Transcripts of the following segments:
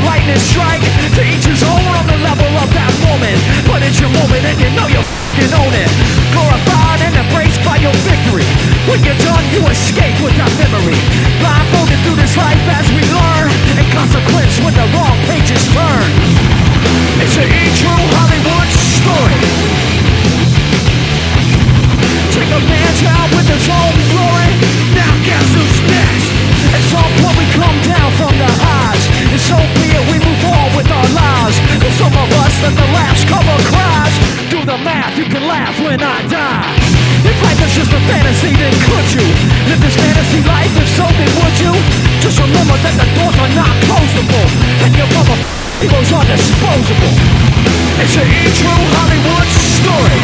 lightning strike. To each his own on the level of that moment. But it's your moment and you know you f***ing own it. Glorified and embraced by your victory. When you're done, you escape without memory. Blindfolded through this life as we learn. In consequence when the wrong pages turn. It's an E-True Hollywood story. Take a man's out with his own glory. Now guess who's next? At some point we come down from the highs. And so be it, we move on with our lives. And some of us let the laughs cover cries. Do the math, you can laugh when I die. If life is just a fantasy, then could you live this fantasy life? If so, then would you? Just remember that the doors are not closable. And your mother egos are disposable. It's an E-True Hollywood story.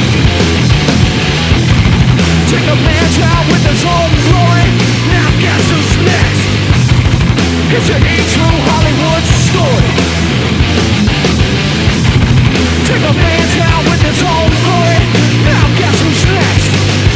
Take a man's out with his own glory. Now guess who's next? It's an E-True Hollywood story. Take a man's out with his own glory. Now guess who's next?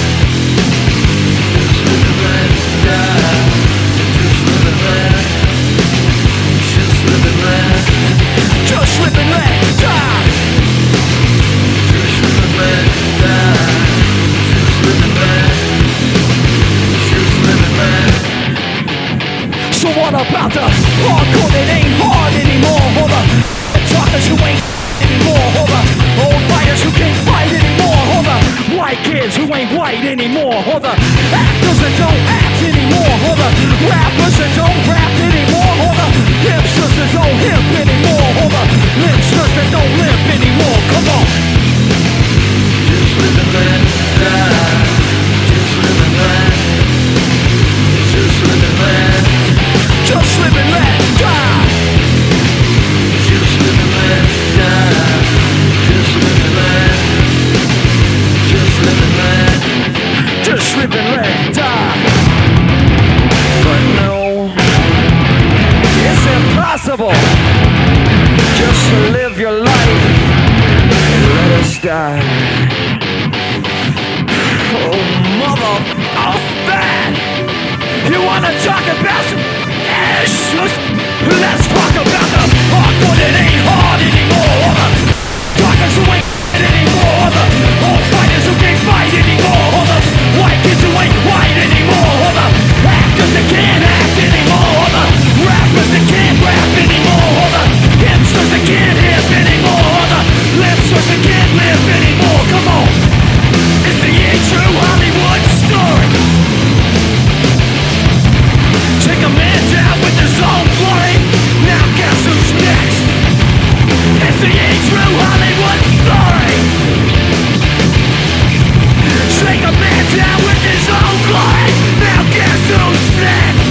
Just live and let die. Just live and let. Just live and let. Just live and let die. Just live and let die. Just live and let. Just live and let. So what about the hardcore that ain't hard anymore? Or the talkers who ain't anymore? Or the old fighters who can't fight anymore? Or the white kids who ain't white anymore? Or the actors that don't act anymore? Or the rappers that don't rap anymore? Or the hipsters that don't hip anymore? Or the lipsters that don't limp anymore? Come on. Just live and let die. Just live and let. Just live and let. Just live and let die. Just live and let die. Just live and let. Just live and let. Just live and let die. But no, it's impossible just to live your life and let us die. Oh, mother of bad! You wanna talk about some issues? Let's talk about the hardcore that ain't hard anymore. Or the talkers who ain't anymore. Or the old fighters who can't fight anymore. Or the white kids who ain't white anymore. Or the actors that can't act anymore. Or the rappers that can't rap anymore. Or the hipsters that can't hip anymore. Or the lipsters that can't live anymore. Come on, it's the E-True Hollywood story. Take a man down with his own glory. Now guess who's next? It's the E-True Hollywood story. Take a man down with his own glory. Now guess who's next?